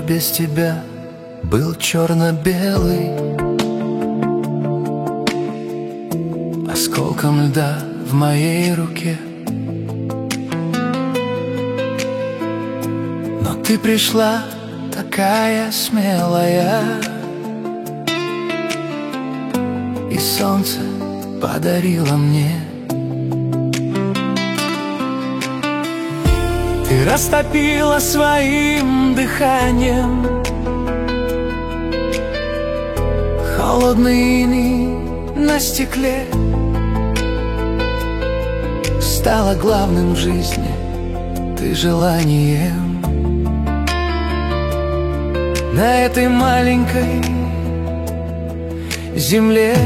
без тебя был черно-белый, осколком льда в моей руке. Но ты пришла такая смелая, и солнце подарило мне. Ты растопила своим дыханием холодный иней на стекле. Стала главным в жизни ты желанием. На этой маленькой земле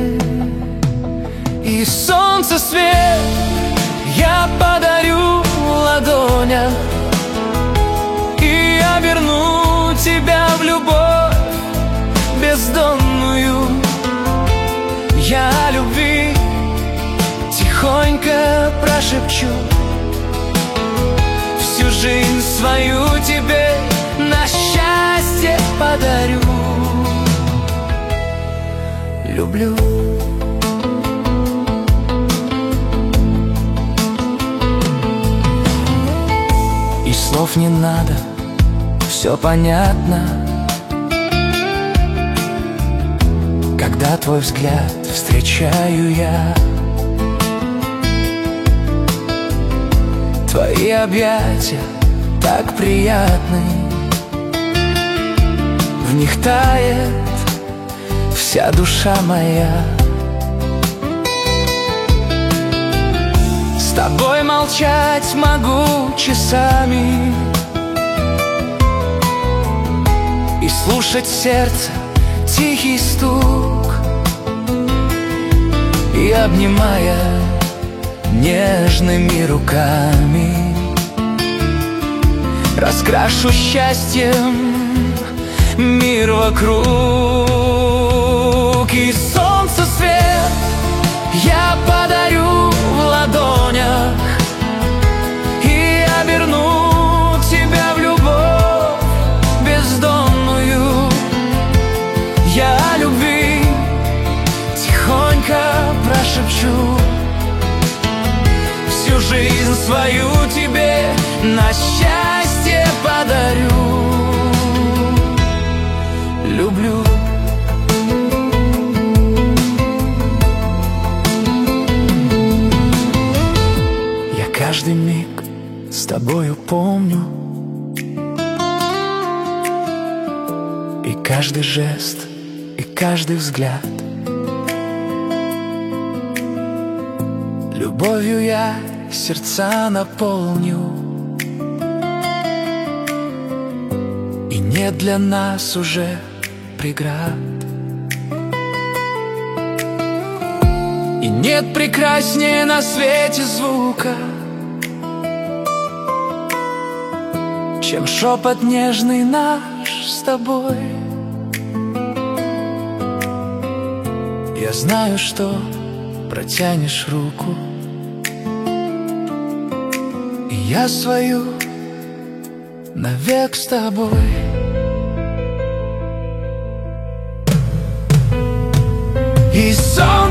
и солнце свет я подарю в ладонях, и я верну тебя в любовь бездонную. Я о любви тихонько прошепчу, всю жизнь свою тебе на счастье подарю. Люблю. И слов не надо, все понятно, когда твой взгляд встречаю я. Твои объятия так приятны, в них тает вся душа моя. С тобой молчать могу часами и слушать сердце тихий стук, и обнимая нежными руками раскрашу счастьем мир вокруг. И солнце свет я подарю в ладонях, и я верну тебя в любовь бездонную. Я о любви тихонько прошепчу, всю жизнь свою тебе на счастье подарю. Люблю. Я каждый миг с тобою помню, и каждый жест, и каждый взгляд. Любовью я сердца наполню, и нет для нас уже преград, и нет прекраснее на свете звука, чем шепот нежный наш с тобой. Я знаю, что протянешь руку, и я свою навек с тобой. И сон